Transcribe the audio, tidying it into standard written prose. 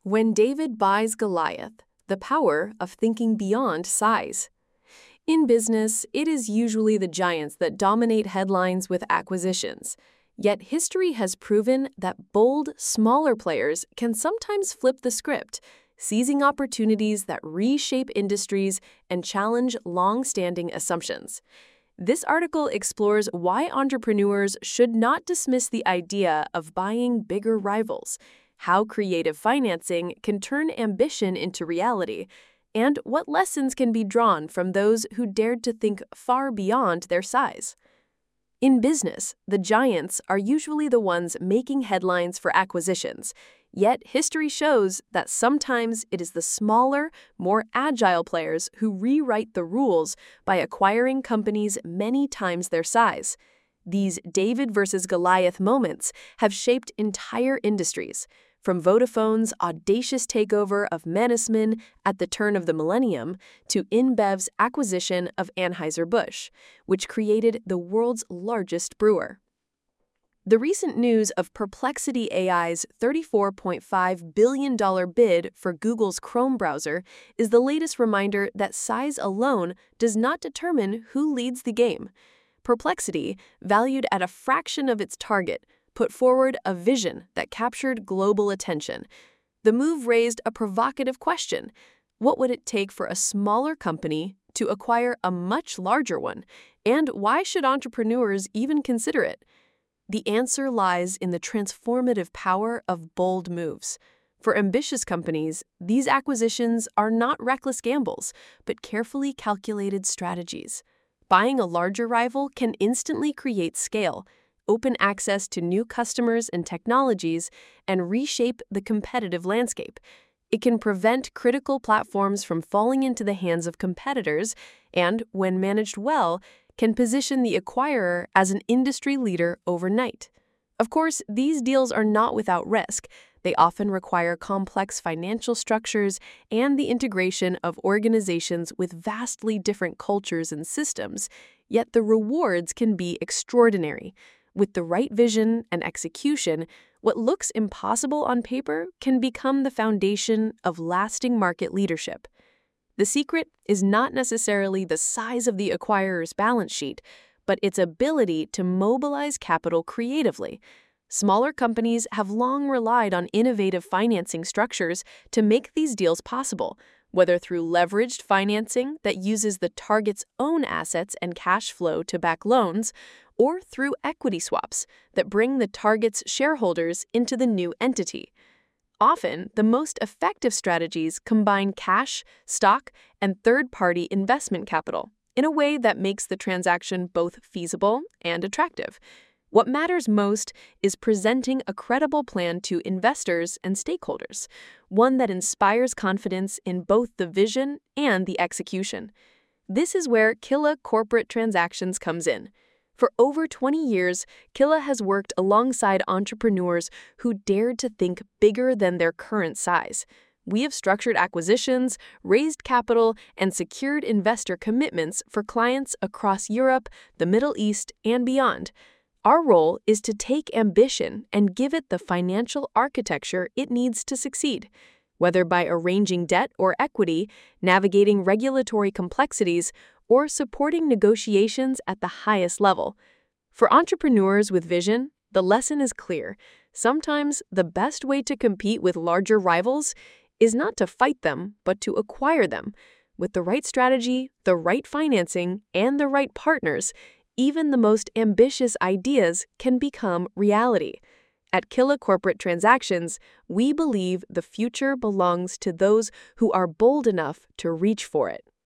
When David buys Goliath, the power of thinking beyond size. In business, it is usually the giants that dominate headlines with acquisitions. Yet history has proven that bold, smaller players can sometimes flip the script, seizing opportunities that reshape industries and challenge long-standing assumptions. This article explores why entrepreneurs should not dismiss the idea of buying bigger rivals, how creative financing can turn ambition into reality, and what lessons can be drawn from those who dared to think far beyond their size. In business, the giants are usually the ones making headlines for acquisitions, yet history shows that sometimes it is the smaller, more agile players who rewrite the rules by acquiring companies many times their size. These David versus Goliath moments have shaped entire industries, from Vodafone's audacious takeover of Mannesmann at the turn of the millennium to InBev's acquisition of Anheuser-Busch, which created the world's largest brewer. The recent news of Perplexity AI's $34.5 billion bid for Google's Chrome browser is the latest reminder that size alone does not determine who leads the game. Perplexity, valued at a fraction of its target, put forward a vision that captured global attention. The move raised a provocative question. What would it take for a smaller company to acquire a much larger one? And why should entrepreneurs even consider it? The answer lies in the transformative power of bold moves. For ambitious companies, these acquisitions are not reckless gambles, but carefully calculated strategies. Buying a larger rival can instantly create scale, open access to new customers and technologies, and reshape the competitive landscape. It can prevent critical platforms from falling into the hands of competitors and, when managed well, can position the acquirer as an industry leader overnight. Of course, these deals are not without risk. They often require complex financial structures and the integration of organizations with vastly different cultures and systems, yet the rewards can be extraordinary. With the right vision and execution, what looks impossible on paper can become the foundation of lasting market leadership. The secret is not necessarily the size of the acquirer's balance sheet, but its ability to mobilize capital creatively. Smaller companies have long relied on innovative financing structures to make these deals possible, whether through leveraged financing that uses the target's own assets and cash flow to back loans, or through equity swaps that bring the target's shareholders into the new entity. Often, the most effective strategies combine cash, stock, and third-party investment capital in a way that makes the transaction both feasible and attractive. What matters most is presenting a credible plan to investors and stakeholders, one that inspires confidence in both the vision and the execution. This is where Killa Corporate Transactions comes in. For over 20 years, Killa has worked alongside entrepreneurs who dared to think bigger than their current size. We have structured acquisitions, raised capital, and secured investor commitments for clients across Europe, the Middle East, and beyond. Our role is to take ambition and give it the financial architecture it needs to succeed. Whether by arranging debt or equity, navigating regulatory complexities, or supporting negotiations at the highest level. For entrepreneurs with vision, the lesson is clear. Sometimes the best way to compete with larger rivals is not to fight them, but to acquire them. With the right strategy, the right financing, and the right partners, even the most ambitious ideas can become reality. At Killa Corporate Transactions, we believe the future belongs to those who are bold enough to reach for it.